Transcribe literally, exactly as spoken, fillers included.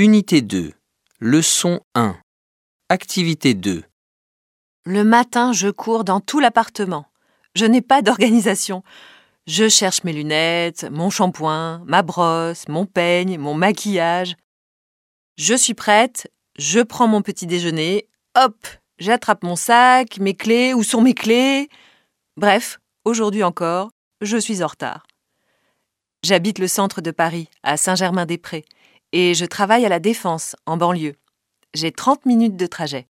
Unité deux, leçon un. Activité deux. Le matin, je cours dans tout l'appartement. Je n'ai pas d'organisation. Je cherche mes lunettes, mon shampoing, ma brosse, mon peigne, mon maquillage. Je suis prête, je prends mon petit déjeuner, hop, j'attrape mon sac, mes clés, où sont mes clés? Bref, aujourd'hui encore, je suis en retard. J'habite le centre de Paris, à Saint-Germain-des-Prés, et je travaille à La Défense, en banlieue. J'ai trente minutes de trajet.